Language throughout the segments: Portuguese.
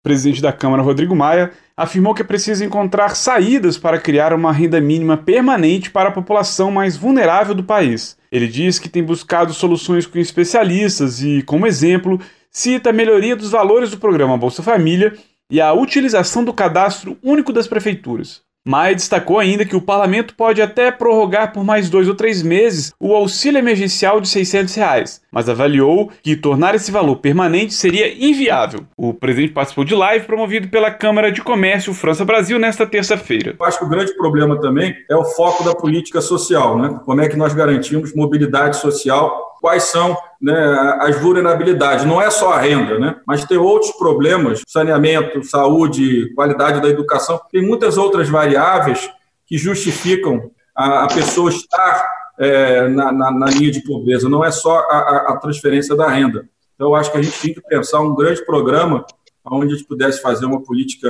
presidente da Câmara, Rodrigo Maia, afirmou que é preciso encontrar saídas para criar uma renda mínima permanente para a população mais vulnerável do país. Ele diz que tem buscado soluções com especialistas e, como exemplo, cita a melhoria dos valores do programa Bolsa Família e a utilização do cadastro único das prefeituras. Maia destacou ainda que o parlamento pode até prorrogar por mais 2 ou 3 meses o auxílio emergencial de R$ 600, mas avaliou que tornar esse valor permanente seria inviável. O presidente participou de live promovido pela Câmara de Comércio França-Brasil nesta terça-feira. Eu acho que o grande problema também é o foco da política social, né? Como é que nós garantimos mobilidade social? Quais são, né, as vulnerabilidades? Não é só a renda, né? Mas tem outros problemas, saneamento, saúde, qualidade da educação. Tem muitas outras variáveis que justificam a pessoa estar na linha de pobreza. Não é só a transferência da renda. Então, eu acho que a gente tem que pensar um grande programa onde a gente pudesse fazer uma política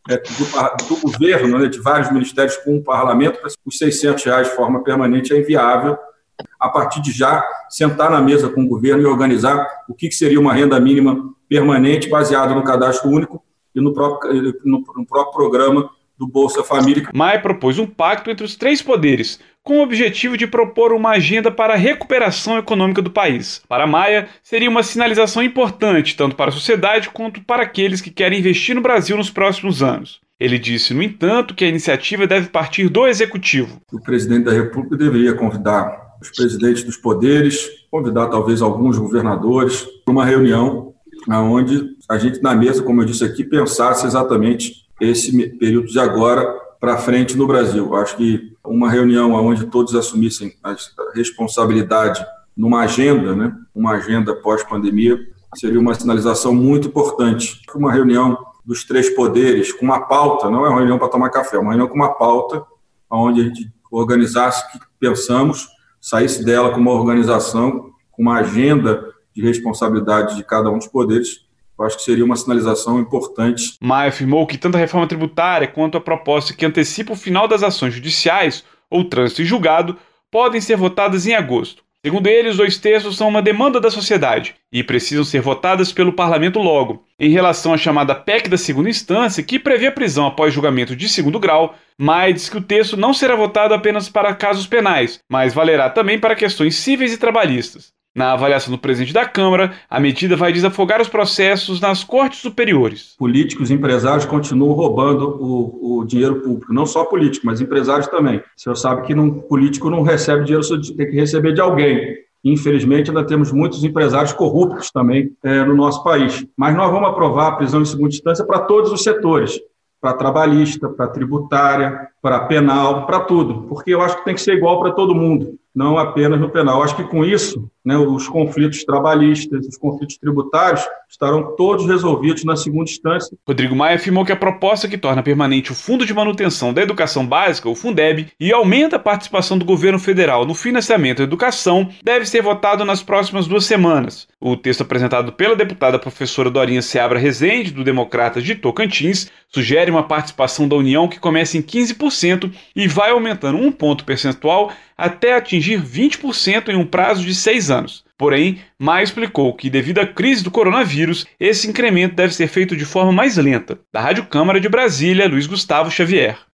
do governo, né, de vários ministérios com o parlamento. Os R$ 600 de forma permanente é inviável. A partir de já, sentar na mesa com o governo e organizar o que seria uma renda mínima permanente baseada no cadastro único e no próprio programa do Bolsa Família. Maia propôs um pacto entre os 3 poderes, com o objetivo de propor uma agenda para a recuperação econômica do país. Para Maia, seria uma sinalização importante, tanto para a sociedade quanto para aqueles que querem investir no Brasil nos próximos anos. Ele disse, no entanto, que a iniciativa deve partir do Executivo. O presidente da República deveria convidar os presidentes dos poderes, convidar talvez alguns governadores para uma reunião onde a gente, na mesa, como eu disse aqui, pensasse exatamente esse período de agora para frente no Brasil. Acho que uma reunião onde todos assumissem a responsabilidade numa agenda, né, uma agenda pós-pandemia, seria uma sinalização muito importante. Uma reunião dos 3 poderes com uma pauta, não é uma reunião para tomar café, é uma reunião com uma pauta onde a gente organizasse o que pensamos, saísse dela com uma organização, com uma agenda de responsabilidade de cada um dos poderes. Eu acho que seria uma sinalização importante. Maia afirmou que tanto a reforma tributária quanto a proposta que antecipa o final das ações judiciais ou trânsito em julgado podem ser votadas em agosto. Segundo ele, os 2 textos são uma demanda da sociedade e precisam ser votadas pelo parlamento logo. Em relação à chamada PEC da segunda instância, que prevê a prisão após julgamento de 2º grau, Maia diz que o texto não será votado apenas para casos penais, mas valerá também para questões cíveis e trabalhistas. Na avaliação do presidente da Câmara, a medida vai desafogar os processos nas cortes superiores. Políticos e empresários continuam roubando o dinheiro público. Não só políticos, mas empresários também. O senhor sabe que político não recebe dinheiro, tem que receber de alguém. Infelizmente, ainda temos muitos empresários corruptos também no nosso país. Mas nós vamos aprovar a prisão em segunda instância para todos os setores. Para trabalhista, para tributária, para penal, para tudo. Porque eu acho que tem que ser igual para todo mundo, não apenas no penal. Eu acho que com isso, né, os conflitos trabalhistas, os conflitos tributários estarão todos resolvidos na segunda instância. Rodrigo Maia afirmou que a proposta que torna permanente o Fundo de Manutenção da Educação Básica, o Fundeb, e aumenta a participação do governo federal no financiamento da educação, deve ser votado nas próximas 2 semanas. O texto apresentado pela deputada professora Dorinha Seabra Rezende, do Democratas de Tocantins, sugere uma participação da União que começa em 15% e vai aumentando 1 ponto percentual até atingir 20% em um prazo de 6 anos. Porém, Maia explicou que, devido à crise do coronavírus, esse incremento deve ser feito de forma mais lenta. Da Rádio Câmara de Brasília, Luiz Gustavo Xavier.